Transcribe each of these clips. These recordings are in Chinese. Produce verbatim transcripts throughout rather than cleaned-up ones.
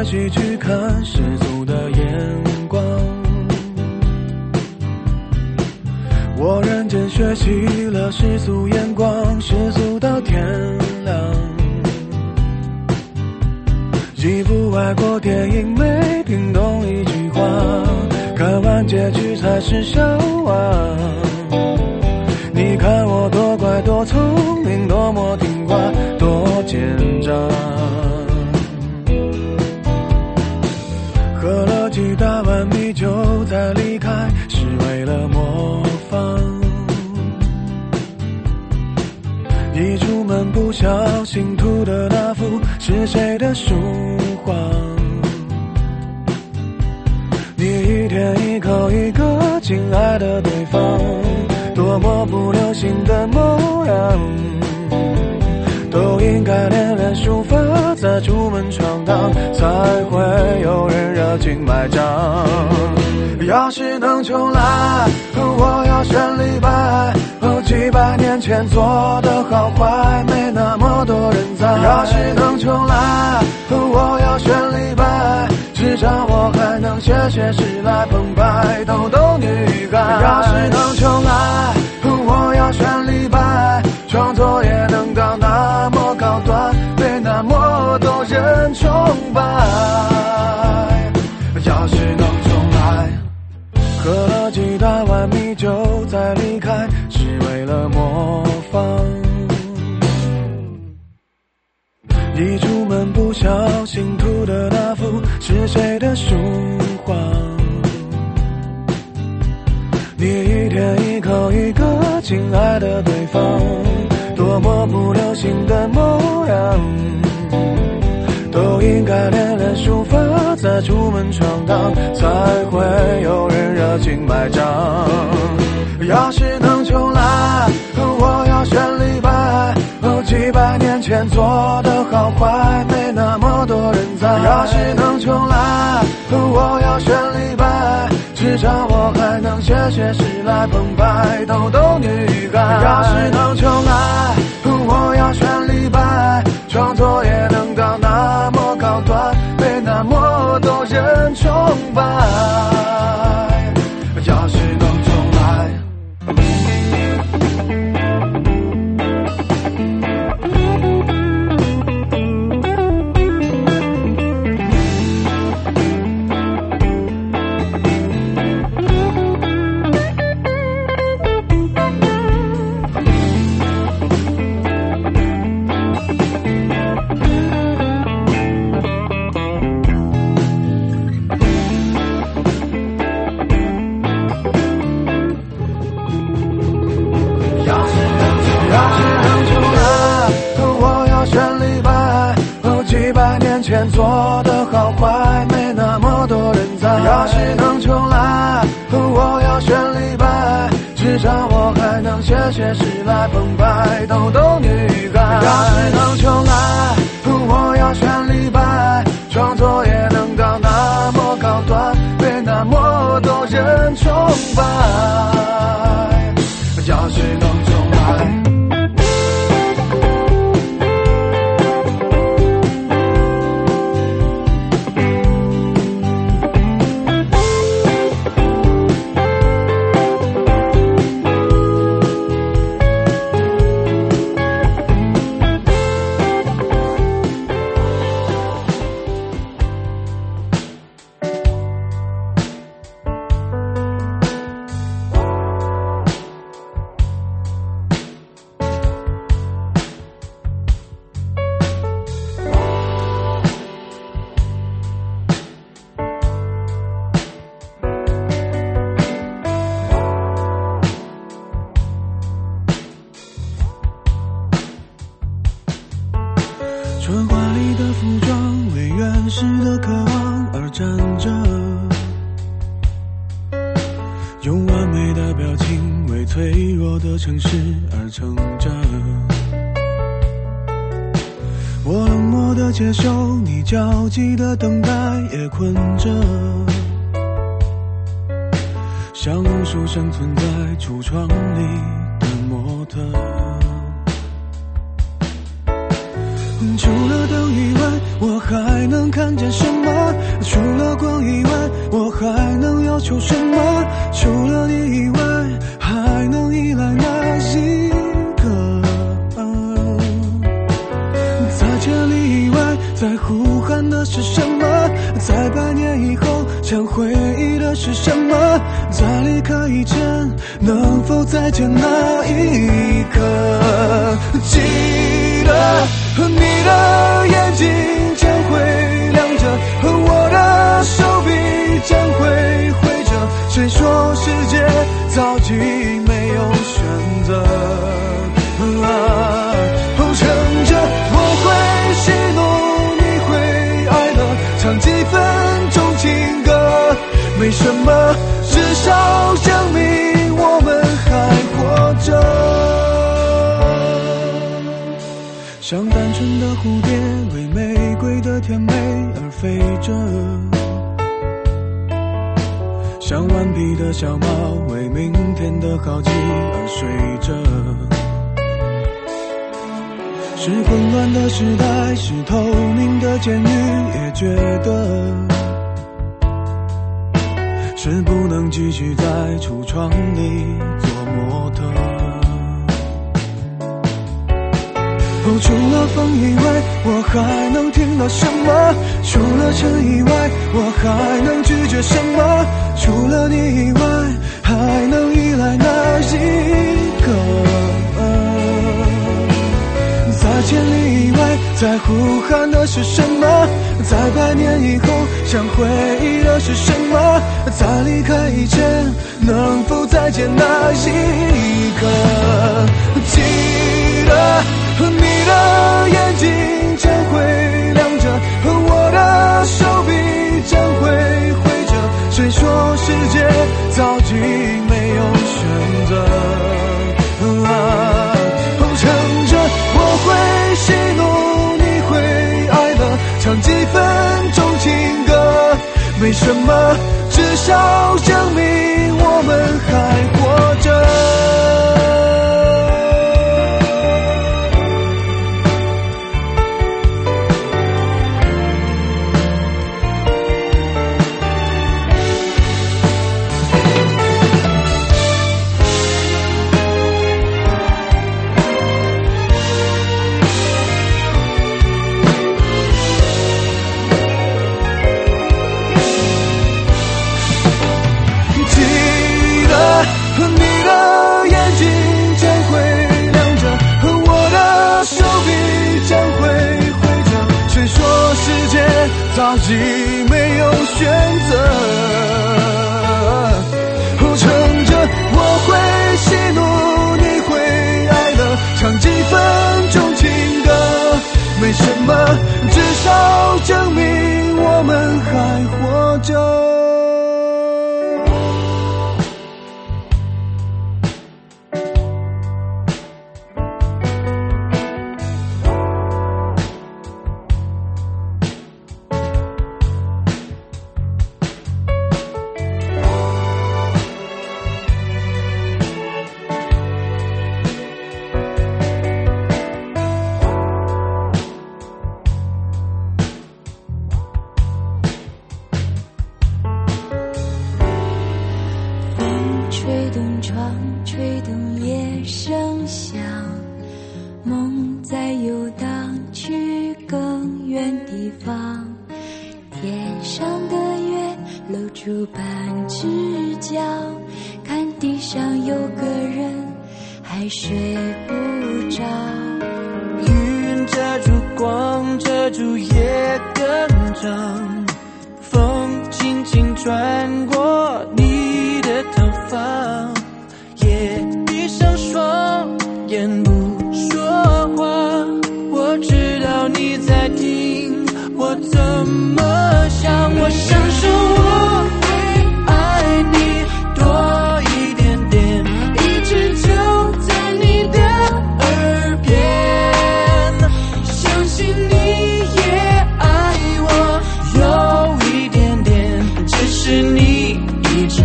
习去看世俗的眼光，我认真学习了世俗眼光，世俗到天亮。一部外国电影没听懂一句话，看完结局才是笑话。你看我多乖多聪明，多么听话多奸诈，喝了几大碗米酒才离开，是为了模仿。一出门不小心涂的那幅是谁的书画？你一天一口一个亲爱的对方，多么不流行的模样，都应该练练书法，再出门闯荡，才会有人热情买账。要是能重来，我要选李白，几百年前做的好坏，没那么多人在。要是能重来，我要选李白，至少我还能写写诗来澎湃逗逗女孩。要是能重来，我要选李白，创作也能到那么高端，被那么多人崇拜。要是能重来，喝了几大碗米酒再离开，是为了模仿。一出门不小心涂的那幅是谁的书画？你一天一口一个亲爱的对方，多么不流行的模样，都应该练练书法，再出门闯荡，才会有人热情买账。要是能重来，我要选李白，几百年前做的好坏，没那么多人在。要是能重来，我要选李白，至少我还能写写诗来澎湃逗逗女孩。要是能重来，我要选李白，创作也能到那么高端，被那么多人崇拜。要是能重来，前做的好坏，没那么多人在。要是能重来，我要选李白，至少我还能写写诗来澎湃逗逗女孩。要是能重来，我要选李白，创作也能到那么高端，被那么多人崇拜。要是能重来，春花里的服装为原始的渴望而站着，用完美的表情为脆弱的城市而撑着。我冷漠的接受，你焦急的等待也困着，像无数生存在橱窗里的模特。 除了灯以外，我还能看见什么？除了光以外，我还能要求什么？除了你以外，还能依赖哪一个？在千里以外，在呼喊的是什么？在百年以后，想回忆的是什么？在离开以前，能否再见那一刻？记得你的眼睛将会亮着，我的手臂将会挥着。谁说世界早已没有选择？啊，乘着我会喜怒，你会哀乐，唱几分钟情歌，没什么，至少证明我们还活着。像单纯的蝴蝶，为玫瑰的甜美而飞着；像顽皮的小猫，为明天的好奇而睡着。是混乱的时代，是透明的监狱，也觉得是不能继续在橱窗里做模特。哦，除了风以外，我还能听到什么？除了尘以外，我还能拒绝什么？除了你以外，还能依赖哪一个？在千里以外，在呼喊的是什么？在百年以后，想回忆的是什么？在离开以前，能否再见那一刻？记得你的眼睛将会亮着，我的手臂将会挥着。谁说世界早已没有选择？啊，乘着我会喜怒，你会哀乐，唱几分钟情歌，没什么，至少证明我们还活着。早已没有选择，乘着我会喜怒，你会哀乐，唱几分钟情歌，没什么，至少证明我们还活着。 吹动窗，吹动夜声响，梦在游荡去更远地方。天上的月露出半只脚，看地上有个人还睡不着。 云遮住光，遮住夜更长，风轻轻穿过你的头发，也闭上双眼不说话。我知道你在听我怎么想，我享受我会爱你多一点点，一直就在你的耳边，相信你也爱我有一点点，只是你一直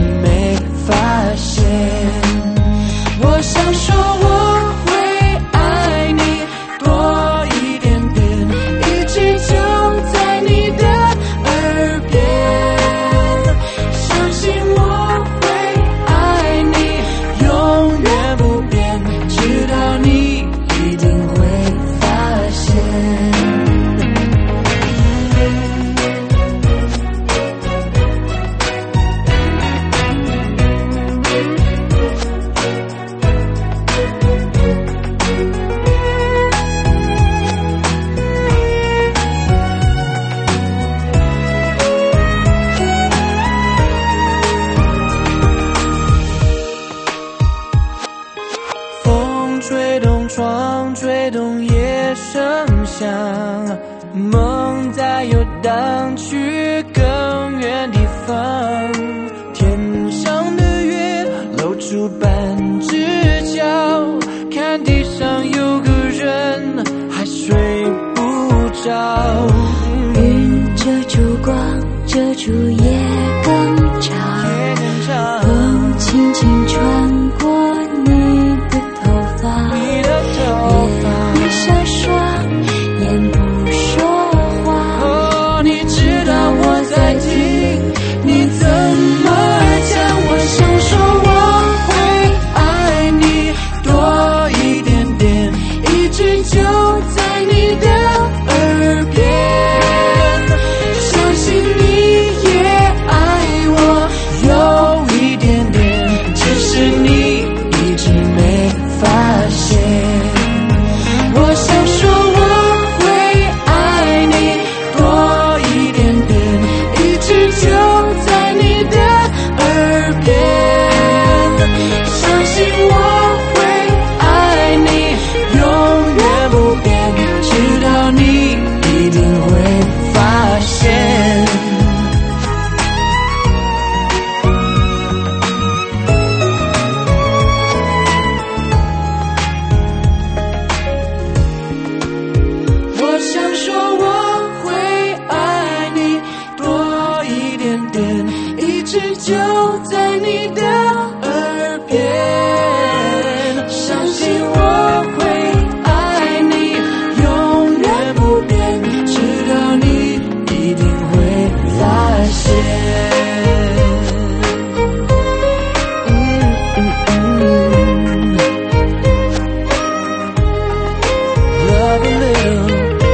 乐声响，梦在游荡去更远地方。天上的月露出半只脚，看地上有个人还睡不着。 云遮住光，遮住夜更长，风轻轻穿过你的头发， 你的头发也会闪烁，眼不说话。 哦，你知道我在听，你怎么讲？我想说我会爱你多一点点，一直就在你的耳边。相信你也爱我有一点点，只是你一直没发现。我想说我会爱你多一点点，一直就在你的耳边。相信我会爱你永远不变，直到你一定会发现。我想说我会爱你多一点点，一直就在你的耳边。相信我会爱你永远不变，直到你一定会发现。嗯嗯嗯 Love a little。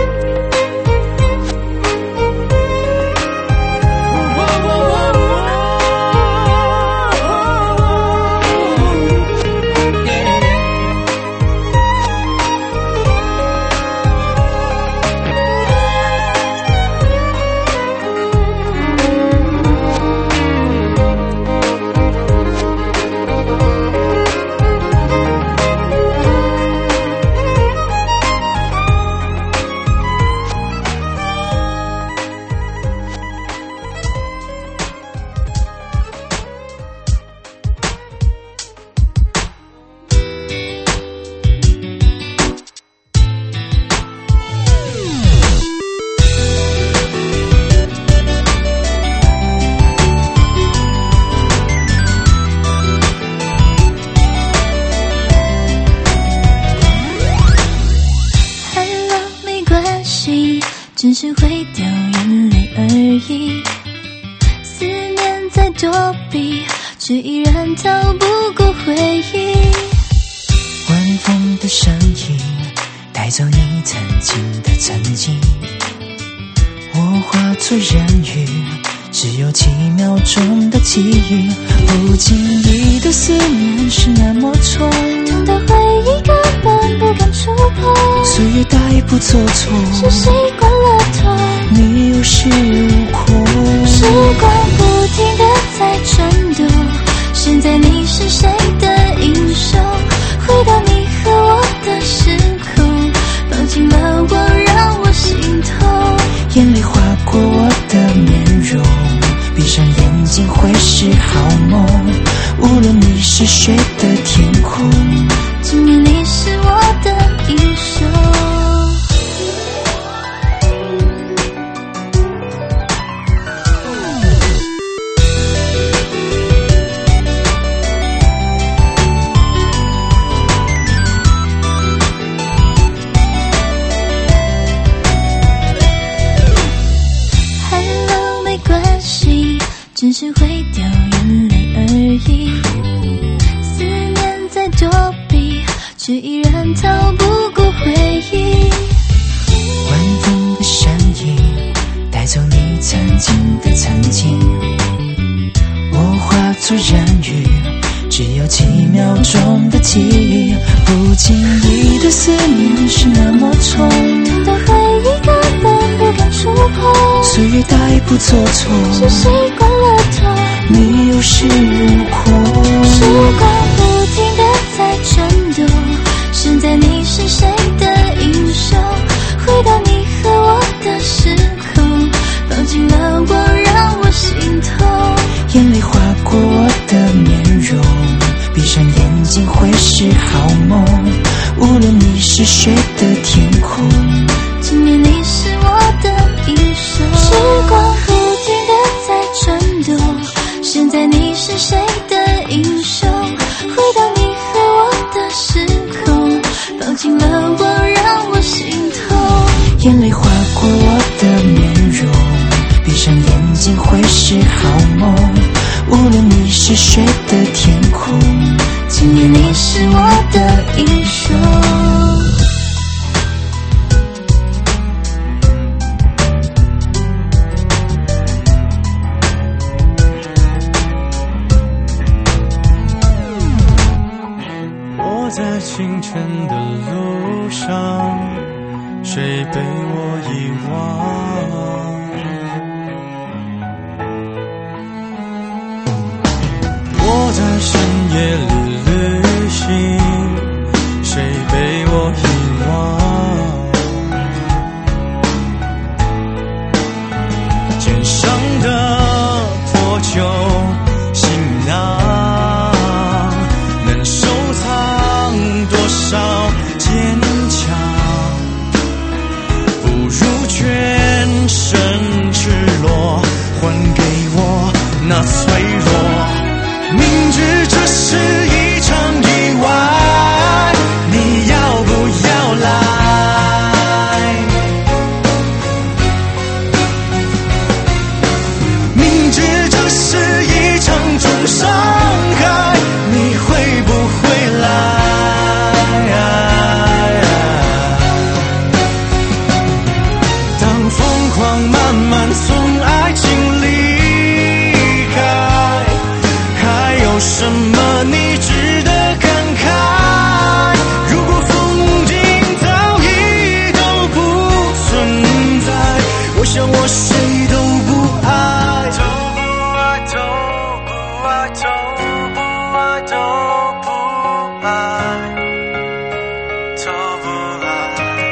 只是会掉眼泪而已，思念在躲避，却依然逃不过回忆。 晚风的声音带走你曾经的曾经，我化作人鱼，只有几秒钟的际遇，不经意的思念是那么重， 痛的回忆根本不敢触碰， 岁月带不走错， 是习惯了痛， 你有恃无恐， 时光不停地在转动，现在你是谁的英雄？回到你和我的时空，抱紧了我让我心痛， 眼泪划过我的面容，闭上眼睛会是好梦，无论你是谁的天空， 今年你是我的英雄。Hello， 没关系，只是会掉眼泪而已，思念在躲避，却依然逃不过回忆。 晚风的声音带走你曾经的曾经，我化作人鱼，只有几秒钟的际遇，不经意的思念是那么重， 痛的回忆根本不敢触碰， 岁月带不走错， 是习惯了痛， 你有恃无恐， 时光不停地在转动，现在你是谁的英雄？ 是好梦，无论你是谁的天空。 今年你是我的英雄，时光不停地在转动，现在你是谁的英雄？回到你和我的时空，放进了我，让我心痛。 眼泪划过我的面容，闭上眼睛会是好梦，无论你是谁的天空。 今年你是我的英雄。 我在清晨的路上，谁被我遗忘？我在深夜里旅行，谁被我遗忘？肩上的破旧行囊，能收藏多少坚强？不如全身赤裸，还给我那脆弱。明知这是一场意外，你要不要来？明知这是一场重伤害，你会不会来？当疯狂慢慢从爱情离开，有什么你值得感慨？如果风景早已都不存在，我想我谁都不爱，都不爱，都不爱，都不爱，都不爱，都不爱。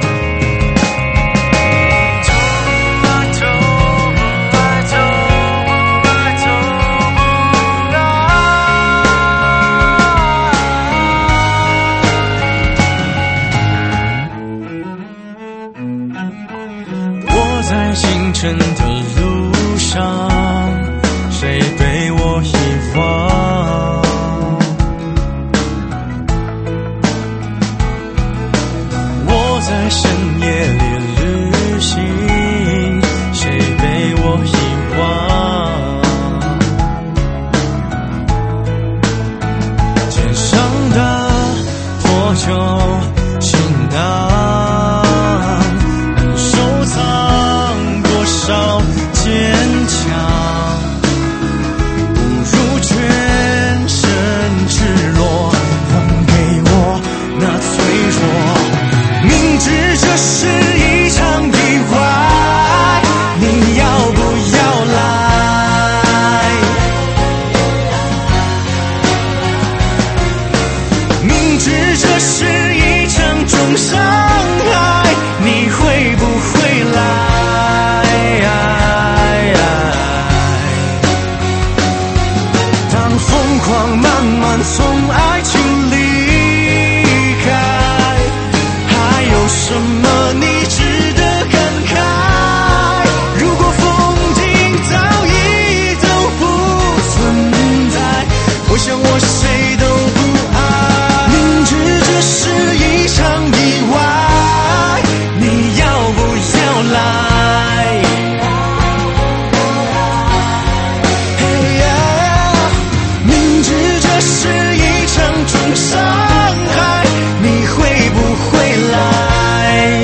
在清晨的路上，谁被我遗忘？我在深夜里旅行，谁被我遗忘？肩上的破旧行囊，少坚强，不如全身赤裸，还给我那脆弱。明知这是一场意外，你要不要来？明知这是一场重伤害，你会不会来？疯狂慢慢从爱情离开，还有什么你值得感慨？如果风景早已都不存在，我想我谁都不爱。明知这是一场意外，你要不要来？重伤害，你会不会来？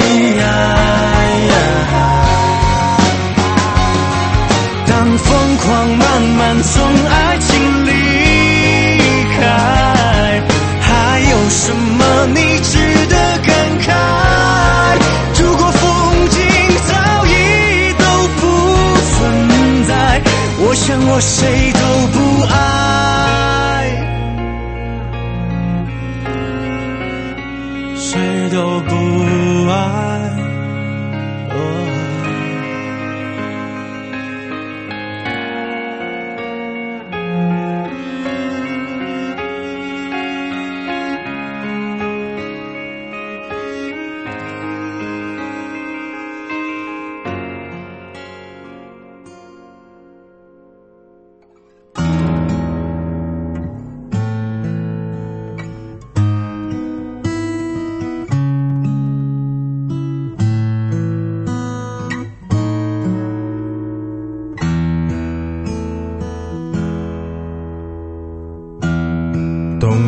当疯狂慢慢从爱情离开，还有什么你值得感慨？如果风景早已都不存在，我想我谁都不爱，谁都不爱。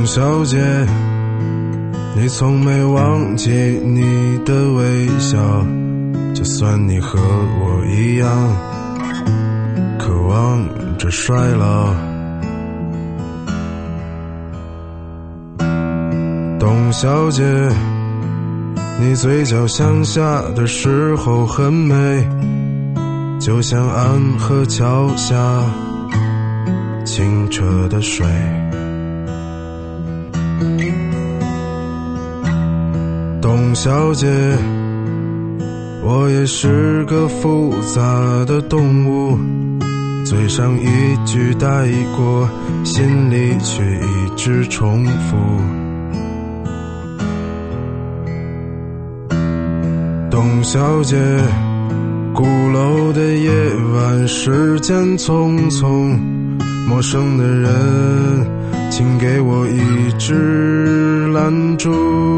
董小姐，你从没忘记你的微笑，就算你和我一样渴望着衰老。董小姐，你嘴角向下的时候很美，就像安河桥下清澈的水。董小姐，我也是个复杂的动物，嘴上一句带过，心里却一直重复。董小姐，鼓楼的夜晚，时间匆匆，陌生的人，请给我一支蜡烛。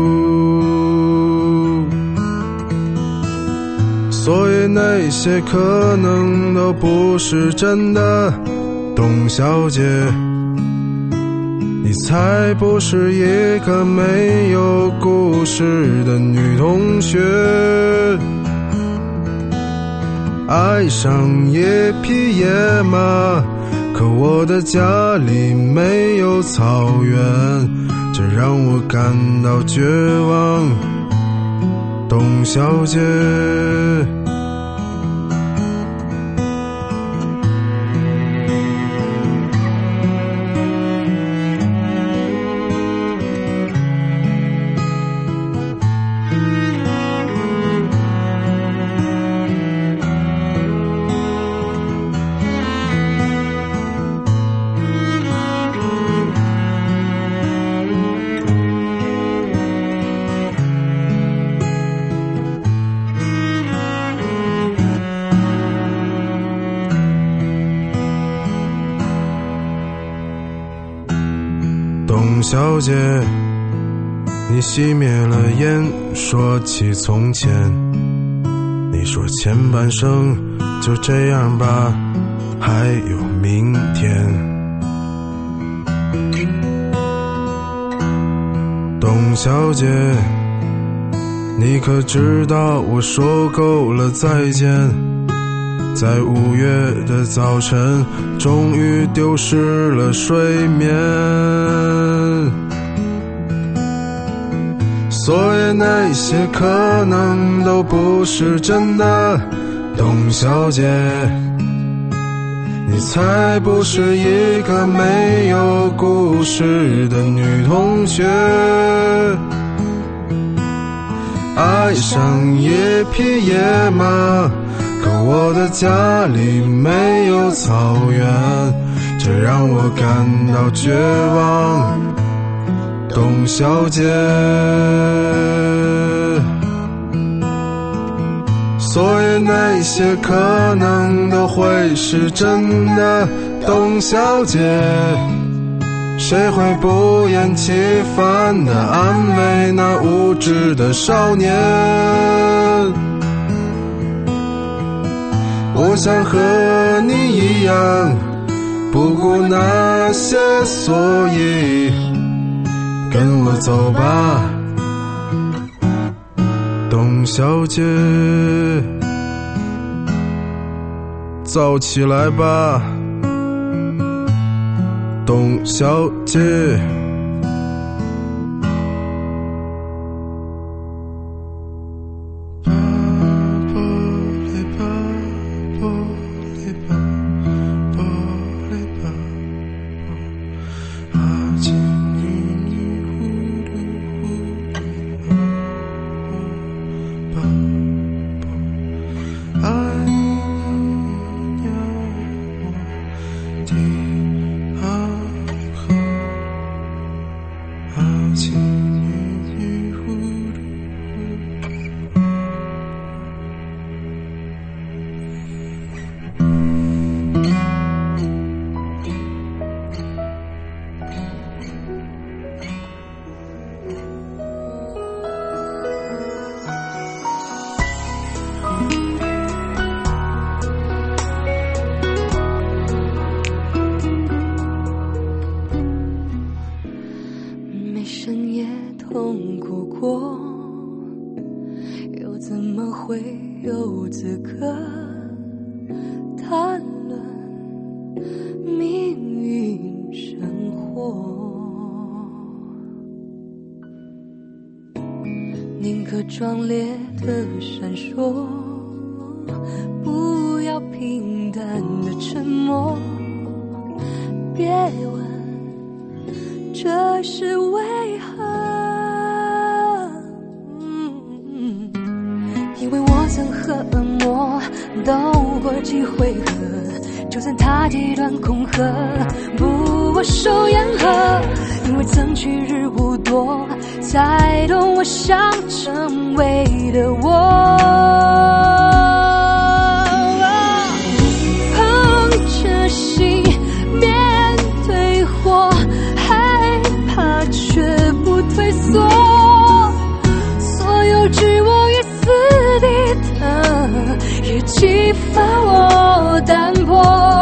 所以那些可能都不是真的，董小姐，你才不是一个没有故事的女同学。爱上一匹野马，可我的家里没有草原，这让我感到绝望。董小姐，董小姐，你熄灭了烟，说起从前，你说前半生就这样吧，还有明天。董小姐，你可知道我说够了再见，在五月的早晨，终于丢失了睡眠。所以那些可能都不是真的，董小姐，你才不是一个没有故事的女同学。爱上一匹野马，可我的家里没有草原，这让我感到绝望。董小姐，所以那些可能都会是真的，董小姐，谁会不厌其烦地安慰那无知的少年？我想和你一样，不顾那些所以，跟我走吧，董小姐，燥起来吧，董小姐。 怎么会有资格谈论命运生活？宁可壮烈的闪烁，不要平淡的沉默。别问这是为何，嗯，因为我曾和恶魔斗过几回合，就算他极端恐吓，不我手言和。因为曾去日不多，才懂我想成为的我。捧着心面对火，害怕却不退缩，所有置我于死地的也激发我胆魄。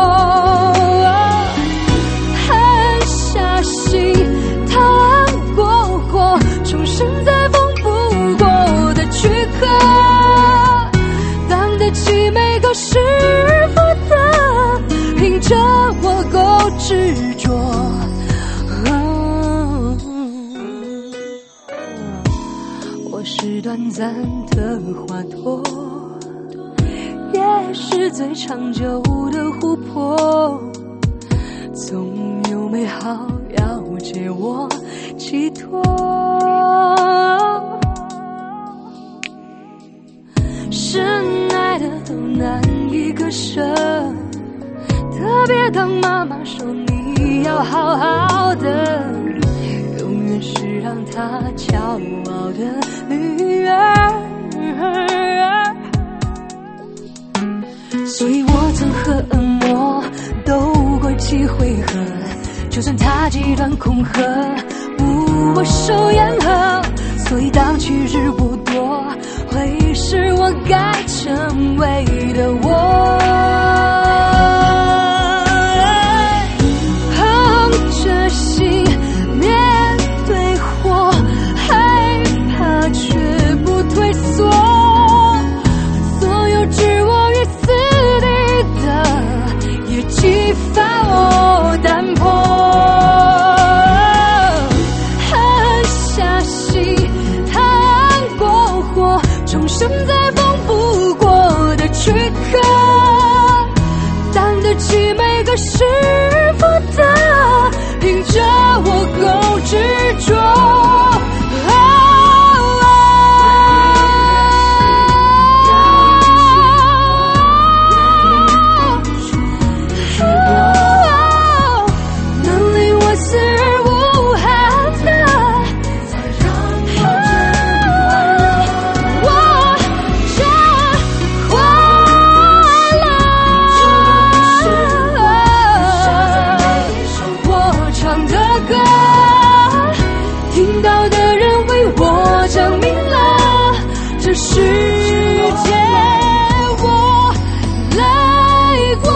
狠下心逃亡过火，重生在风不过的躯壳，当得起每个是负责，凭着我够执着。我是短暂的花朵，也是最长久的琥珀，总有美好要借我寄托。深爱的都难以割舍，特别当妈妈说你要好好的，永远是让她骄傲的女儿。所以我曾和恶魔斗过几回合，就算他极端恐吓，不我手言和。所以当去日不多，会是我该成为的我。捧着心面对火，害怕却不退缩，所有置我于死地的也激发我胆魄。重生在风不过的躯壳，担得起每个是负责，凭着我够执着。世界我来过，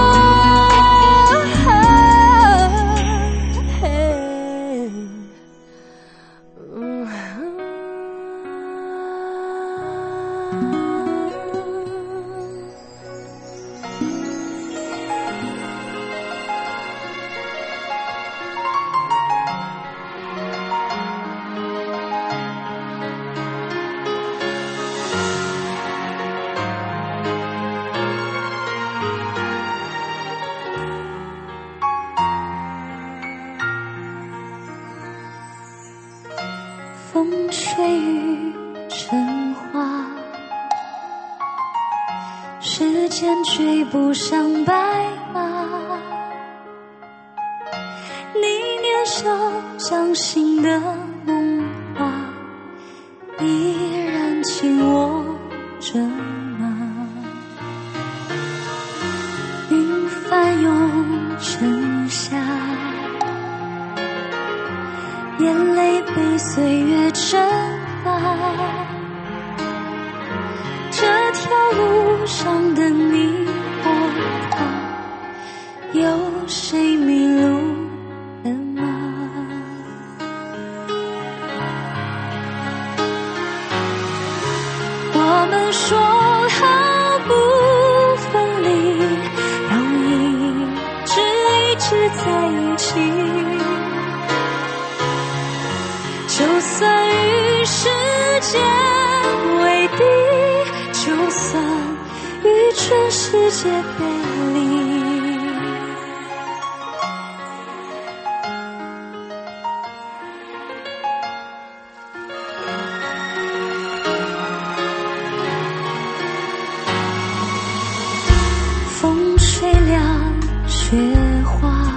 风吹雨成花，时间追不上白马。你年少相信的梦话，依然紧握着吗？云翻涌成夏，眼泪被岁月蒸发，这条路上的你我他，有谁迷路了吗？我们说好不分离，要一直一直在一起。就算与世界为敌，就算与全世界背离。风吹凉雪花，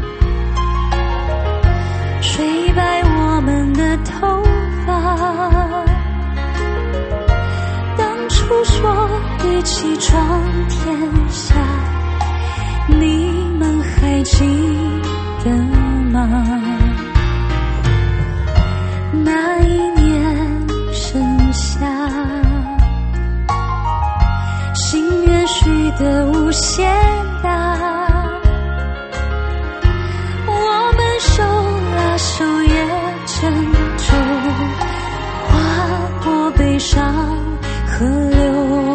吹白我们的头发。当初说一起闯天下，你们还记得吗？那一年盛夏，心愿许得无限大，我们手拉手也珍重，划过悲伤河流。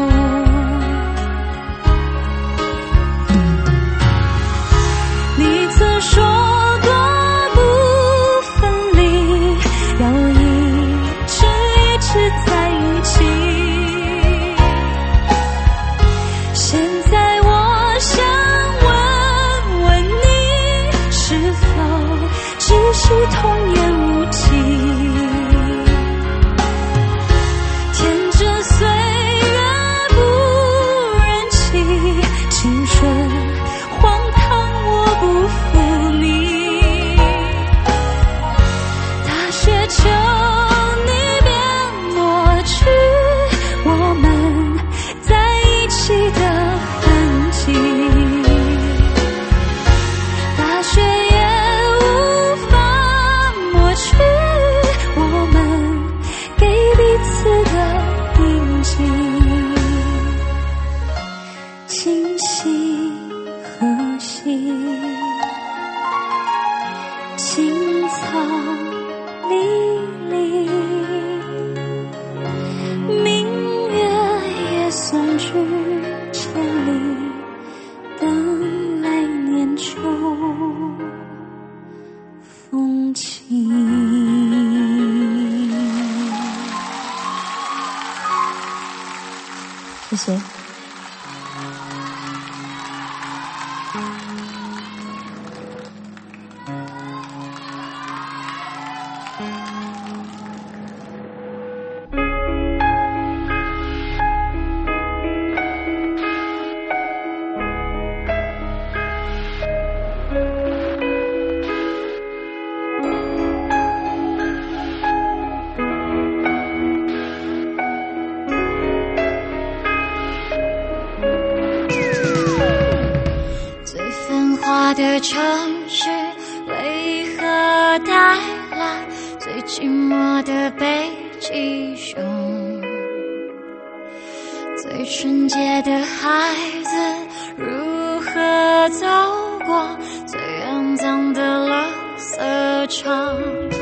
你曾说过不分离，要一直一直在一起。现在我想问问你，是否只是童言无忌？天真岁月不忍欺，青春荒唐我不负你。大雪求你别抹去我们在一起的痕迹，大雪也无法抹去我们给彼此的印记。今夕何夕，青草离离，明月也送去千里，等来年秋风起。谢谢。 最繁华的城市为何带来最寂寞的北极熊？最纯洁的孩子如何走过最肮脏的垃圾场？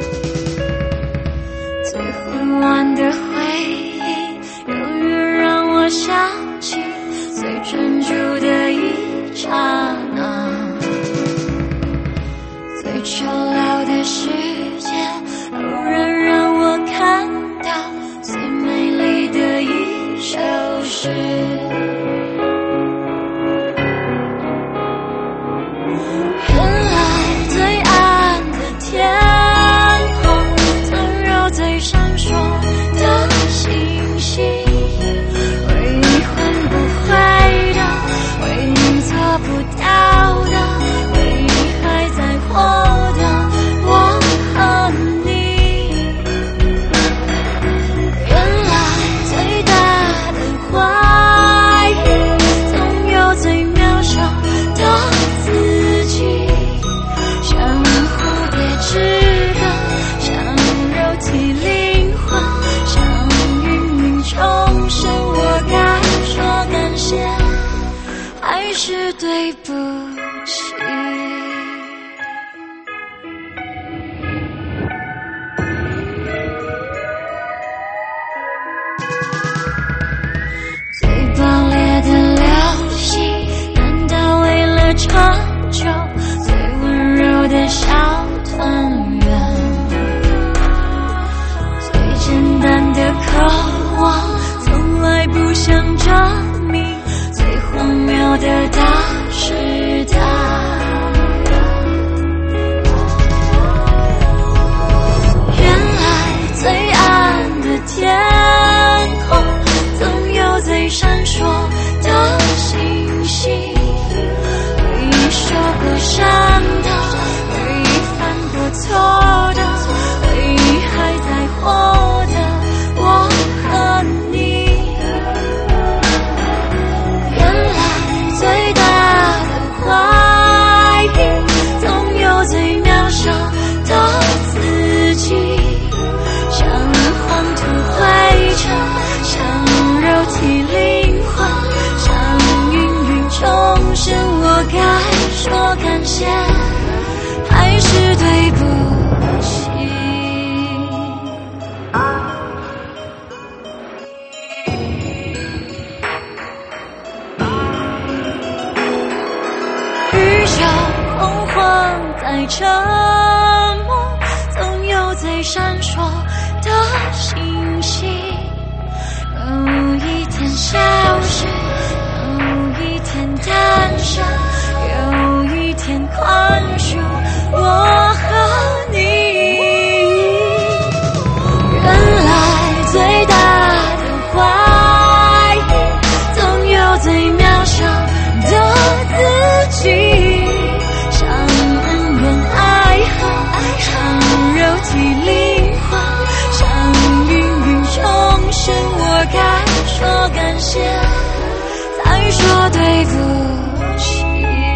最混乱的回忆永远让我想起最专注的一刹那，最丑陋的世界偶然让我看到最美丽的一首诗。原来最暗的天空总有最闪烁的星星，为你换不回的，为你做不到的，为你还在活的我和你。原来最大的怀疑总有最渺小的自己，像蝴蝶翅膀，像肉体灵魂，像芸芸众生，我该说感谢还是对不起？ 想证明最荒谬的大时代。原来最暗的天空总有最闪烁的星星，回忆受过伤的，回忆犯过错的，回忆还在活的我和你。原来最大的怀疑总有最渺小的自己，像黄土灰尘，像肉体灵魂，像芸芸众生，我该说感谢还是对不起？宇宙洪荒在沉默，总有最闪烁的星星，有一天消失，有一天诞生，有一天宽恕我和你。原来最大的怀疑总有最渺小的自己，像恩怨爱恨，像肉体灵魂，像芸芸众生，我该说感谢再说对不起。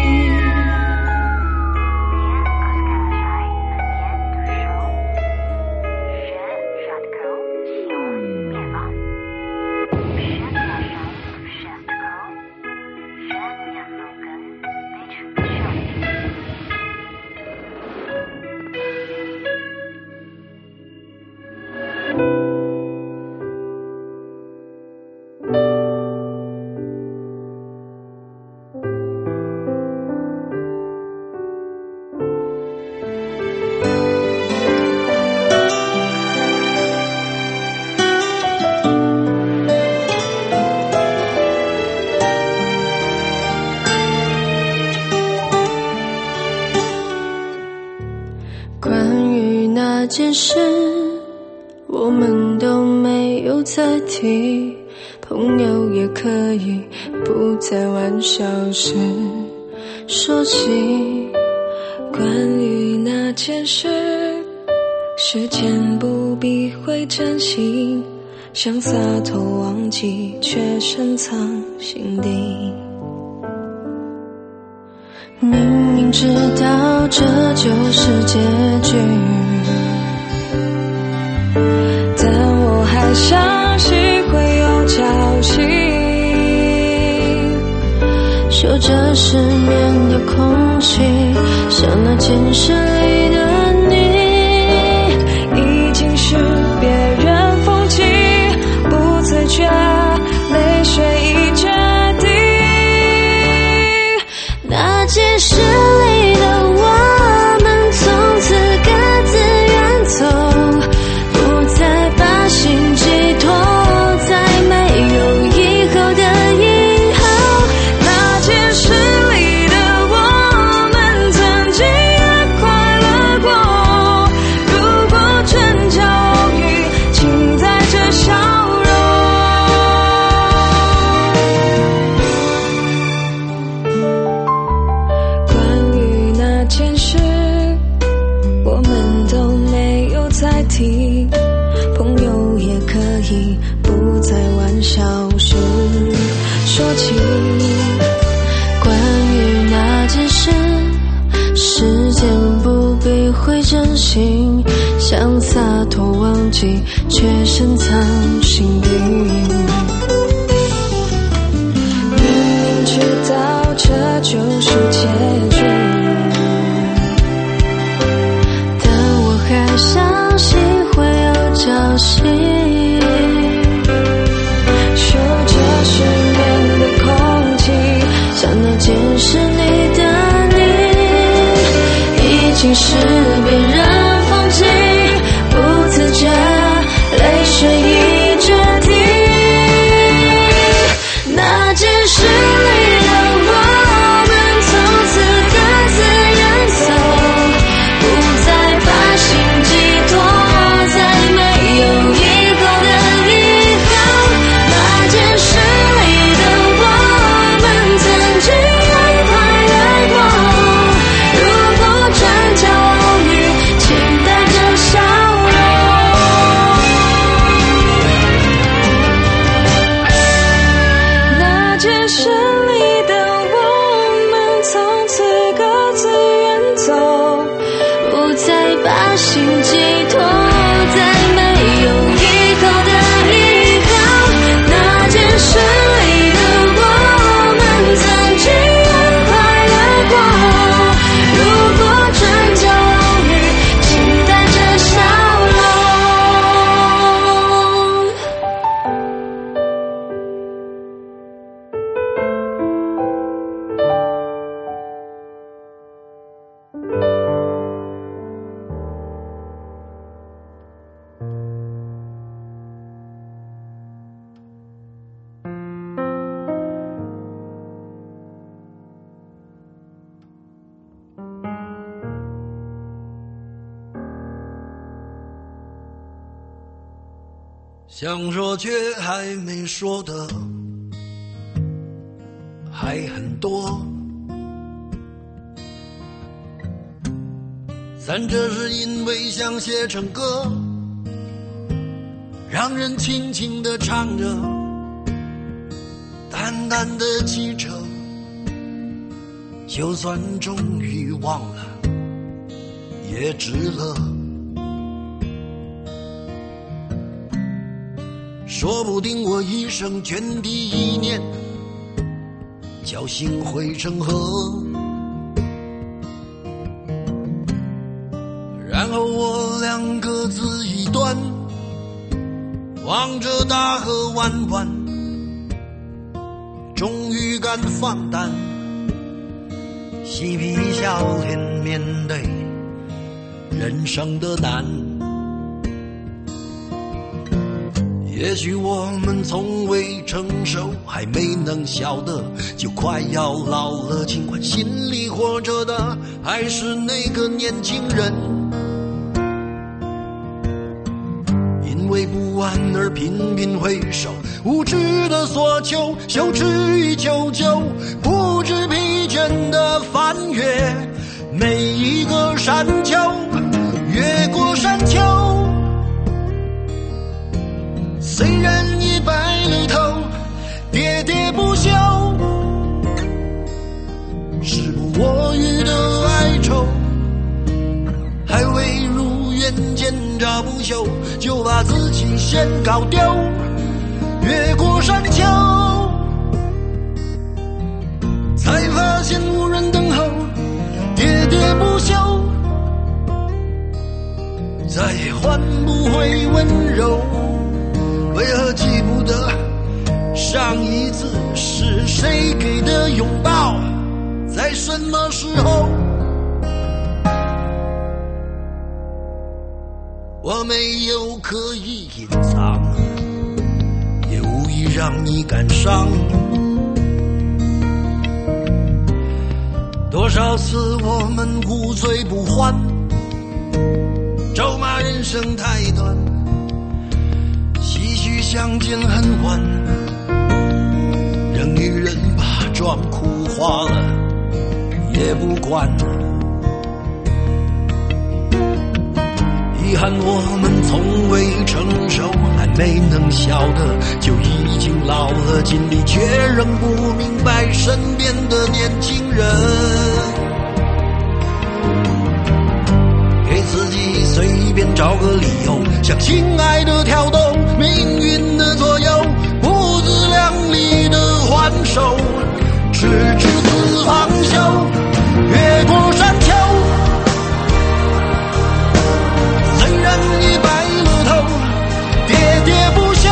关于那件事，我们都没有再提，朋友也可以不在玩笑时说起。关于那件事，时间不必会真心，想洒脱忘记，却深藏心底。明明知道这就是结局，但我还相信会有侥幸。嗅着失眠的空气，像那件事里的你，已经是别人风景，不自觉泪水已决定。那件事里的我们从此各自远走，不再把心寄托在没有以后的以后。那件事里的我们曾经也快乐过，如果春秋雨尽在这笑容。关于那件事，我们都没有再提，朋友也可以不在玩笑时说起。关于那件事，时间不必会真心，想洒脱忘记，却深藏心底。明明知道这就是结局，但我还相信会有侥幸。嗅着失眠的空气，像那件事里的你，已经是别人风景，不自觉泪水已决定。 想说却还没说的还很多，但这是因为想写成歌，让人轻轻地唱着，淡淡的记着，就算终于忘了也值了。说不定我一生涓滴一念，侥幸汇成河，然后我俩各自一端，望着大河弯弯，终于敢放胆，嬉皮笑脸面对人生的难。也许我们从未成熟，还没能晓得，就快要老了，尽管心里活着的还是那个年轻人。因为不安而频频回首，无知的索求，羞耻与求救，不知疲倦的翻越每一个山丘，越过山丘。虽然已白了头，喋喋不休，时不我予的哀愁，还未如愿见着不朽，就把自己先搞丢。越过山丘，才发现无人等候，喋喋不休，再也换不回温柔。为何记不得上一次是谁给的拥抱，在什么时候？我没有刻意隐藏，也无意让你感伤。多少次我们无醉不欢，咒骂人生太短，唏嘘相见恨晚，人与人把妆哭花了也不管。遗憾我们从未成熟，还没能晓得，就已经老了，尽力却仍不明白身边的年轻人。给自己随便找个理由，向亲爱的挑逗，命运的左右，不自量力的还手，直至死方休。越过山丘，虽然已白了头，喋喋不休，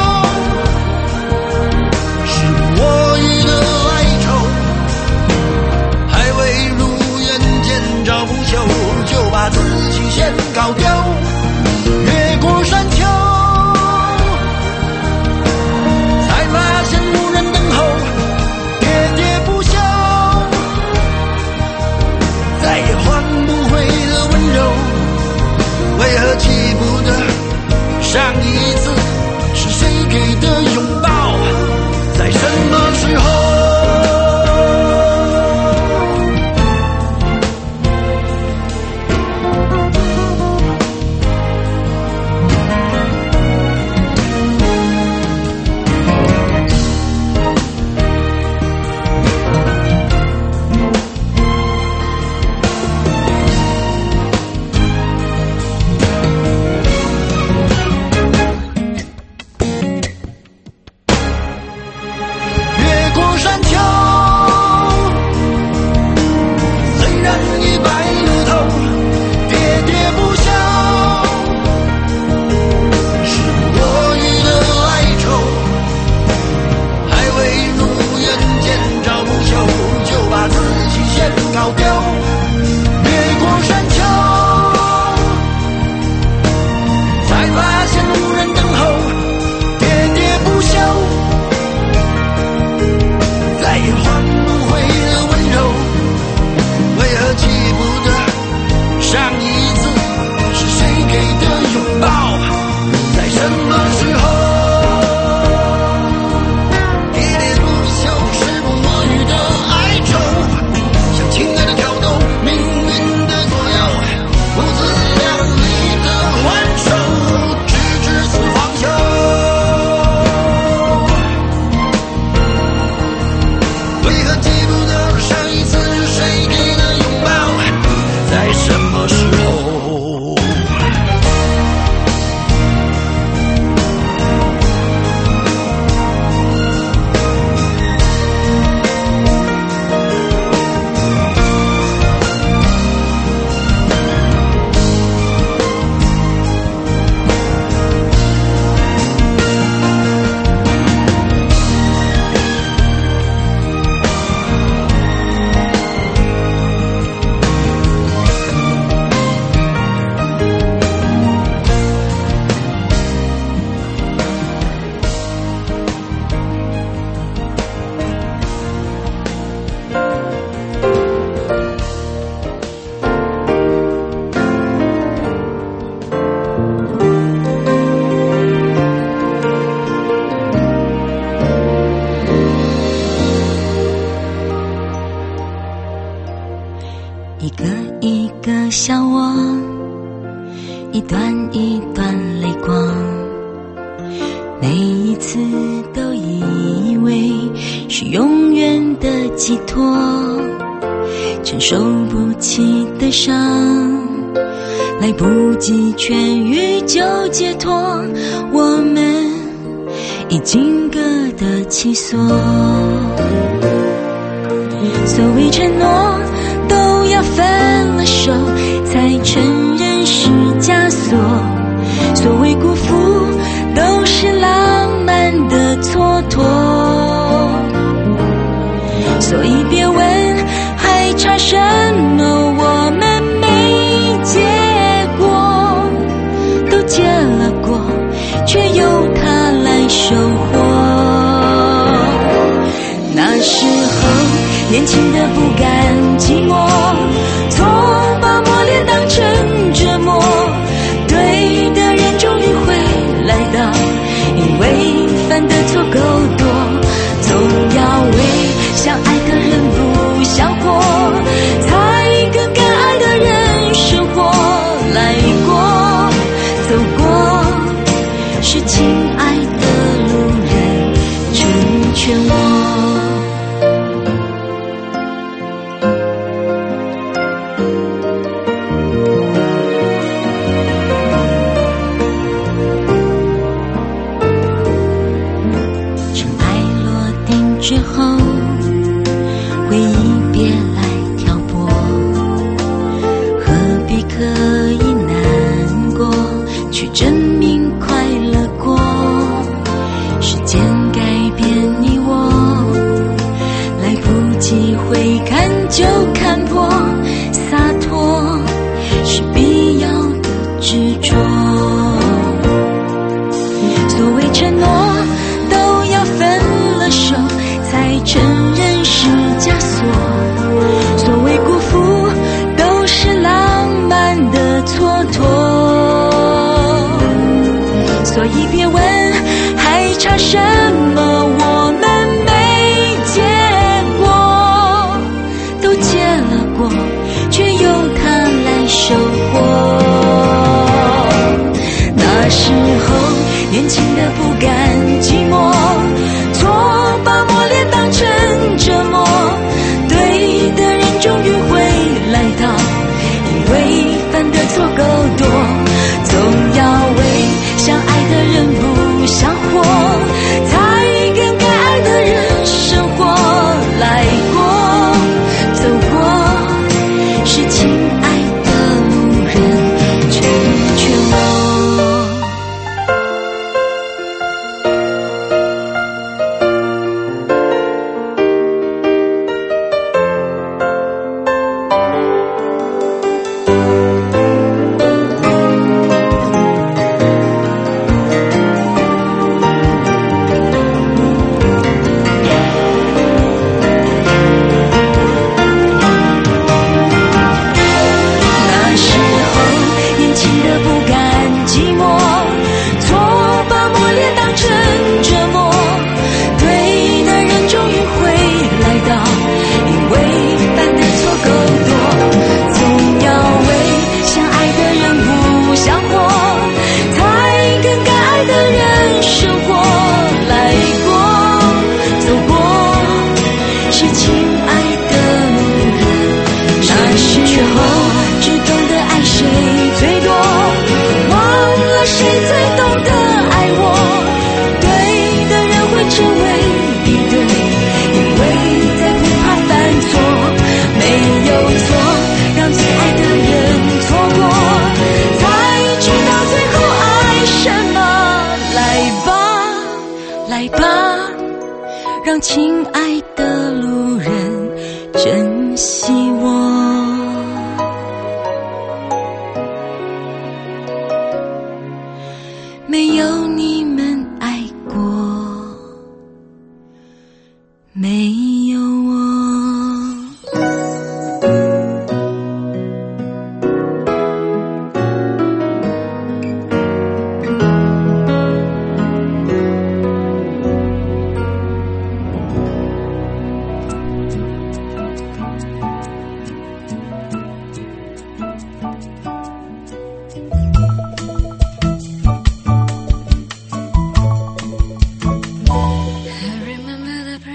是我予的哀愁，还未如愿见着不朽，就把自己先搞丢。越过山丘，才发现无人等候，喋喋不休，再也换不回的温柔。为何记不得上一次是谁给的拥抱，在什么时候？再个一个笑我，一段一段泪光，每一次都以为是永远的寄托，承受不起的伤，来不及痊愈就解脱，我们已经各得其所。所谓承诺都要分了手才承认是枷锁，所谓辜负都是浪漫的蹉跎，所以别问还差什么，我们没结果，都结了果，却由它来收获。那时候年轻的不甘寂寞，从把磨练当成折磨，对的人终于会来到，因为犯的错够多，总要为相爱的人不想活，才跟该爱的人生活来过，走过是亲爱的路人成全我。之后回忆别来挑拨，何必刻意难过，去证明快乐过，时间改变你我，来不及回看就看破，洒脱是必要的执着。所谓承诺都要分了手才承认是枷锁，所谓辜负都是浪漫的蹉跎，所以别问还差什么，我们没结果，都结了果，却由它来收获。那时候年轻的不甘寂寞，错把磨练当成折磨，对的人终于会来到，因为犯的错够多，总要为相爱的人不想活，才跟该爱的人生活来过，走过是亲爱的路人成全我。让亲爱的路人珍惜我，没有你们爱过，没有我。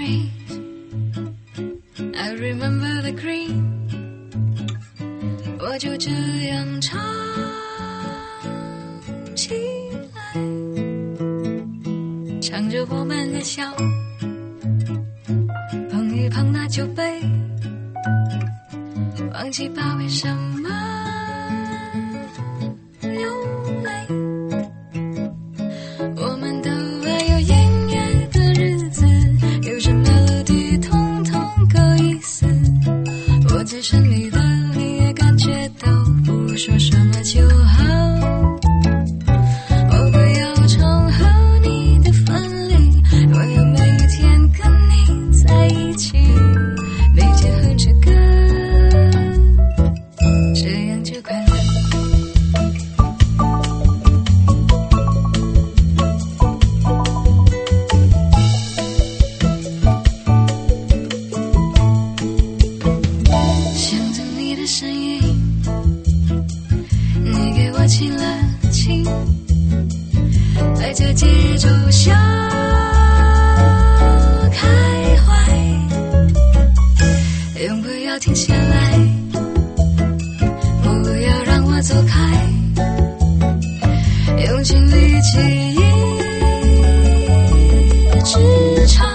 trees. I remember the green. 我就这样唱起来，唱着我们的笑，碰一碰那酒杯，忘记把为什么流泪。我们都爱有音乐的日子，有什么 melody 通通够意思。我最深里的你也感觉到，不说什么就好。我不要唱和你的分离，我要每一天跟你在一起，每天哼着歌，这样就快乐。想着你的声音，你给我亲了亲，在这节奏下开怀，永不要停下来，不要让我走开，用尽力气一直唱。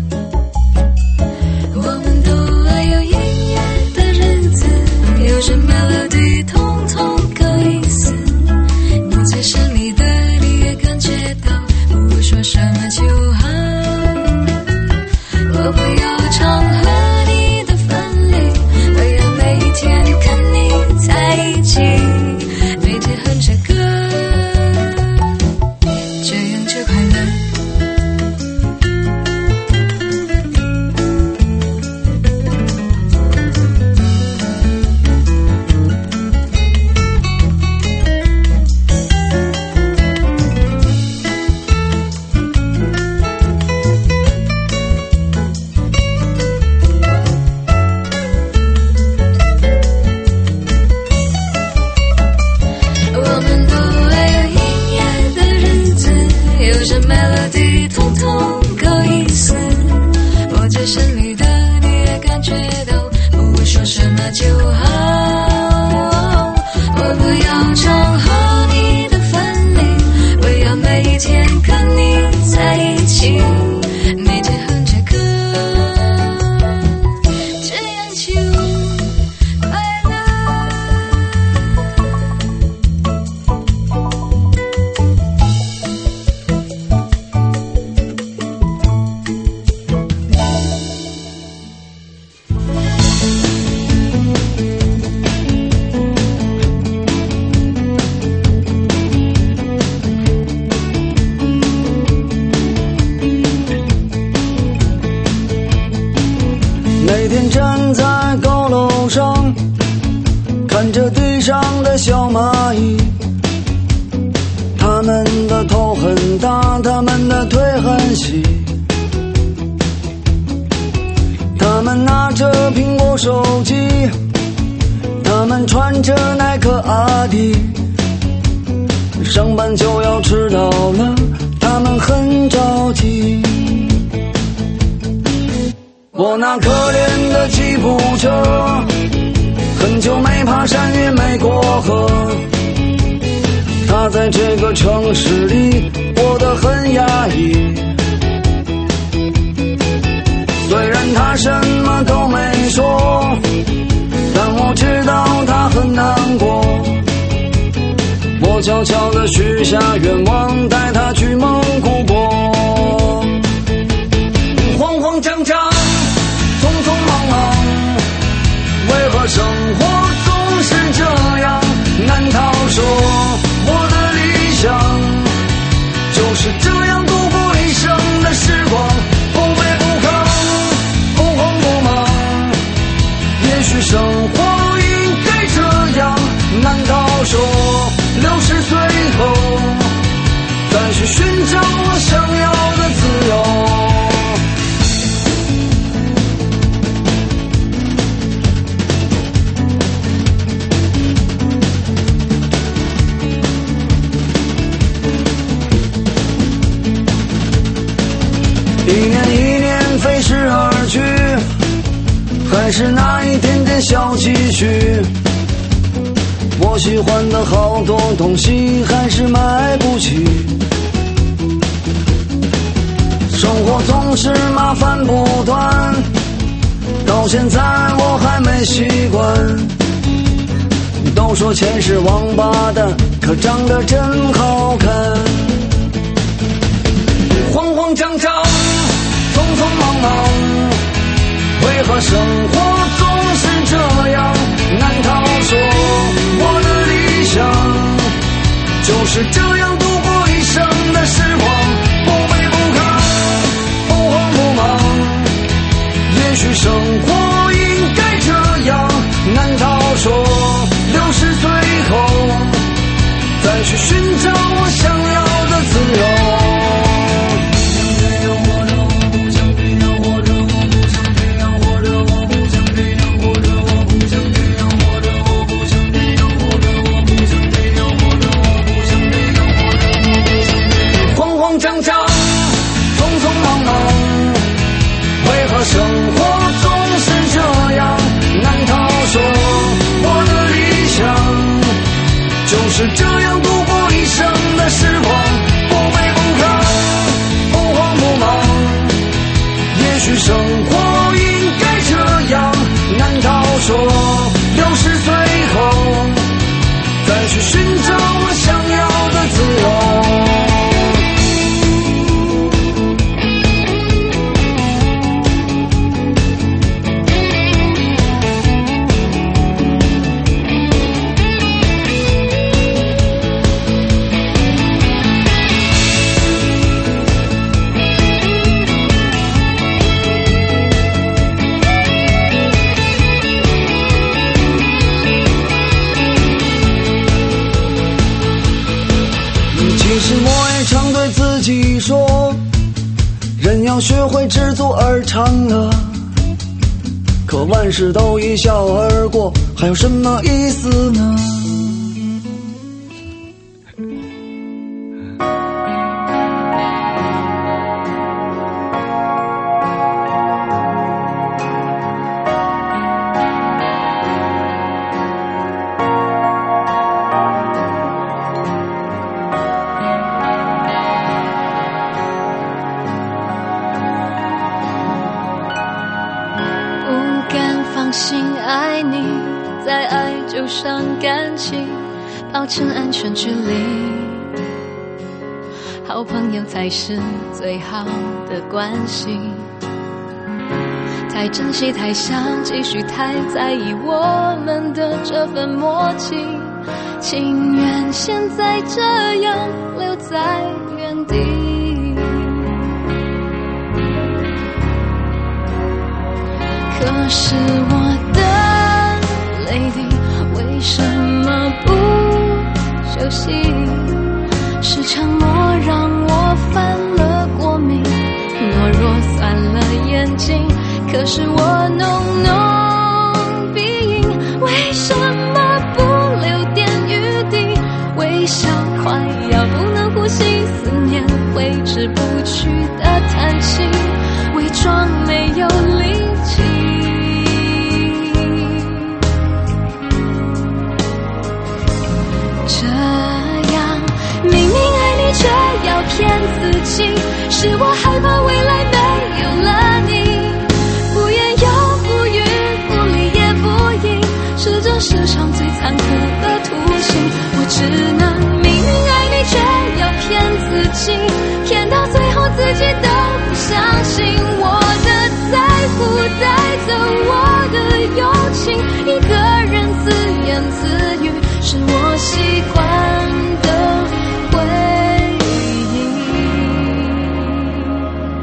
我们都爱有音乐的日子，有着 melody 通通够意思。你最深里的你也感觉到，不说什么就好。我不要唱和你的分离，我要每一天跟你在一起，每天哼着歌，这样就快乐。我们都爱有音乐的日子，有着 melody 通通够意思。我最深里的你也感觉到，不说什么就好。我不要唱和你的分离，我要每一天跟你在一起，每天哼着歌，这样就快乐。 那天站在高楼上，看着地上的小蚂蚁，它们的头很大，它们的腿很细，它们拿着苹果手机，它们穿着耐克阿迪，上班就要迟到了，它们很着急。我那可怜的吉普车，很久没爬山也没过河，它在这个城市里过得很压抑。虽然它什么都没说，但我知道它很难过。我悄悄地许下愿望，带它去蒙古国。慌慌张张，匆匆忙忙，为何生活总是这样难逃？说我的理想就是这样度过一生的时光，不卑不亢，不慌不忙。也许生活应该这样，难道说六十岁后再去寻找还是那一点点小积蓄，我喜欢的好多东西还是买不起。生活总是麻烦不断，到现在我还没习惯。都说钱是王八蛋，可长得真好看。慌慌张张，匆匆忙忙，为何生活总是这样？难道说我的理想就是这样度过一生的时光？不卑不亢，不慌不忙，也许生活应该这样。难道说六十岁后再去寻找我想要的自由？张张，匆匆忙忙，为何生活总是这样？难道说我的理想就是这样度过一生的时光？不卑不亢，不慌不忙，也许生活应该这样。难道说六十岁后再去寻找我想要的自由？其实我也常对自己说，人要学会知足而常乐，可万事都一笑而过，还有什么意思呢？ 放心爱你，再爱就伤感情，保持安全距离，好朋友才是最好的关系。太珍惜太想继续太在意我们的这份默契，情愿现在这样留在原地。可是我的泪滴为什么不休息？是沉默让我犯了过敏，懦弱酸了眼睛。可是我浓浓鼻音，为什么不留点余地？微笑快要不能呼吸，思念挥之不去的叹气，伪装没有力气。这样明明爱你却要骗自己，是我害怕未来没有了你，不言又不语，不理也不应，是这世上最残酷的途径。我只能明明爱你却要骗自己，骗到最后自己都不相信。我的在乎带走我的友情，一个人自言自语，是我习惯的回忆。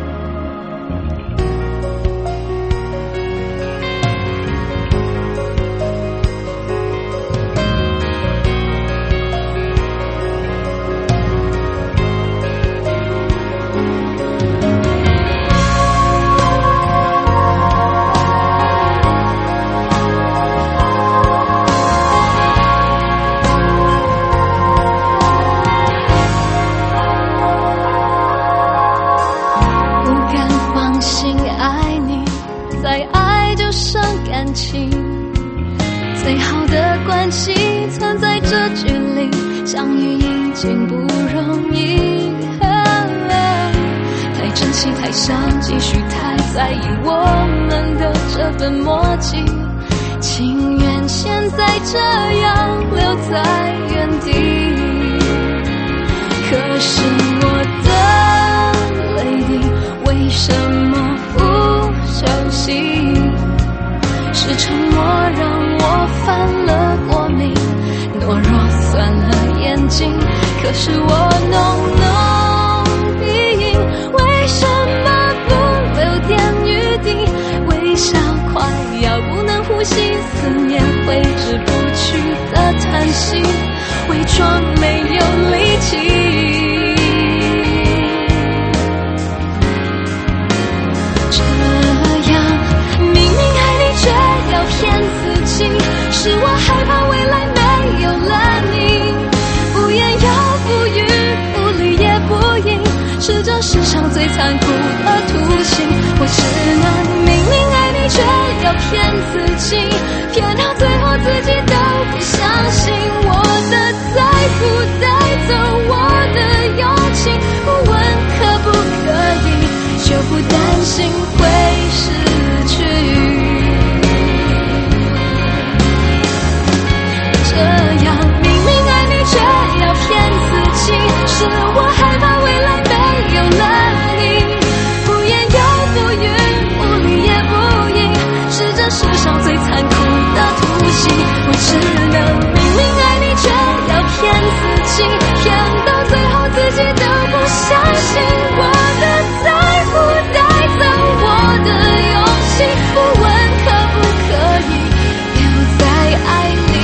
再爱就伤感情。最好的关系存在这距离，相遇已经不容易。太珍惜，太想继续，太在意我们的这份默契，情愿现在这样留在原地。可是我的泪滴为什么不休息？是沉默让我犯了过敏，懦弱酸了眼睛。可是我浓浓鼻音，为什么不留点余地？微笑快要不能呼吸，思念挥之不去的叹息，伪装没有力气。骗自己，是我害怕未来没有了你，不言又不语，不理也不应，是这世上最残酷的图形。我只能明明爱你，却要骗自己，骗到最后自己都不相信。我的在乎带走我的勇气，不问可不可以，就不担心会失去。这样明明爱你却要骗自己，是我害怕未来没有了你，不言又不语，不理也不应，是这世上最残酷的图形。我只能明明爱你却要骗自己，骗到最后自己都不相信。我的在乎带走我的勇气，不问可不可以留在爱里。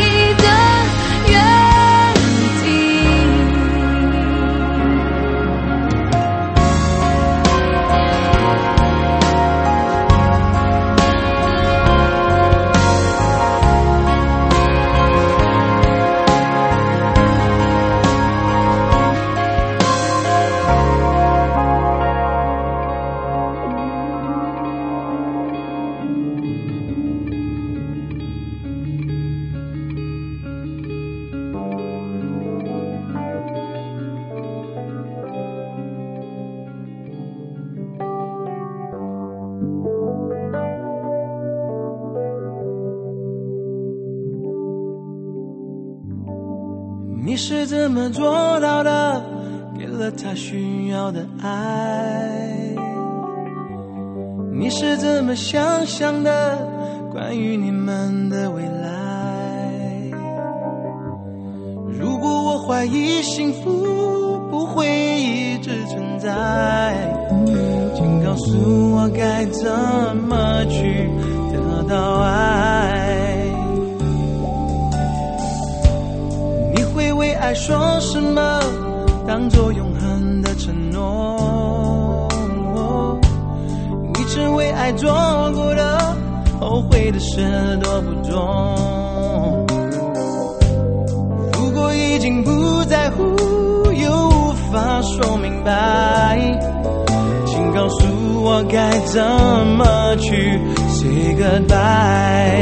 你是怎么做到的？给了他需要的爱。你是怎么想象的？关于你们的未来。如果我怀疑幸福不会一直存在，请告诉我该怎么去得到爱。为爱说什么当作永恒的承诺，你只为爱做过的后悔的事多不多。如果已经不在乎又无法说明白，请告诉我该怎么去 say goodbye。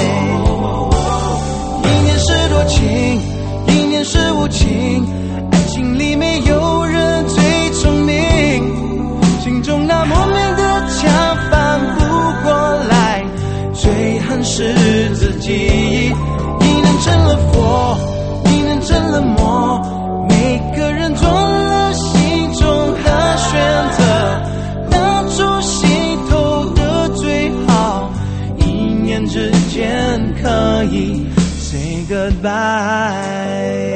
一念是多情，一念是无情，爱情里没有人最聪明，心中那莫名的墙翻不过来，最恨是自己。一念成了佛，一念成了魔，每个人做了心中的选择，当初心头的最好，一念之间可以 say goodbye。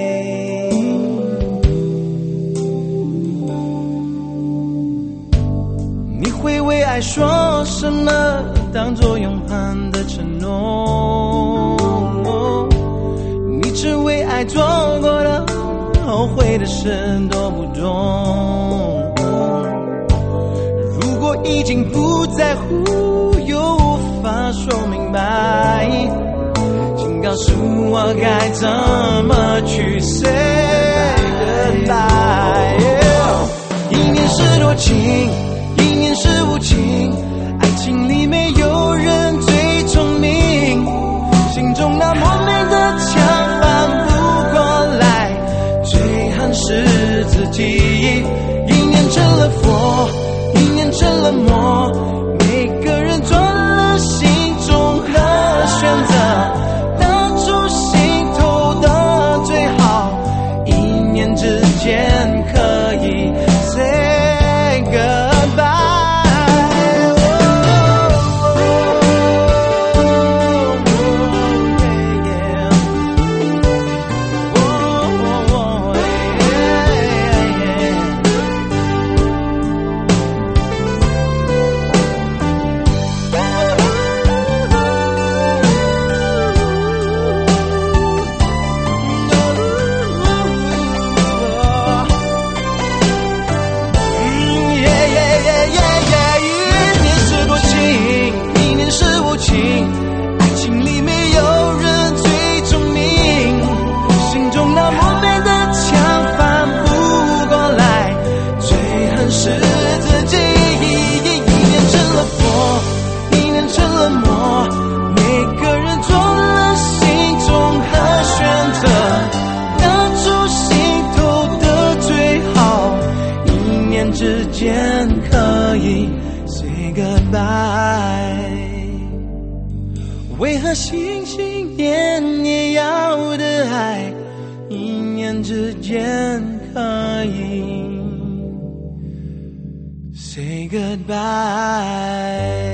你会为爱说什么当作永恒的承诺，你只为爱做过的后悔的事多不多。如果已经不在乎又无法说明白，请告诉我该怎么去 say goodbye。 一念是多情，一念是无情，爱情里没有 goodbye。为何心心念念要的爱，一念之间可以 say goodbye？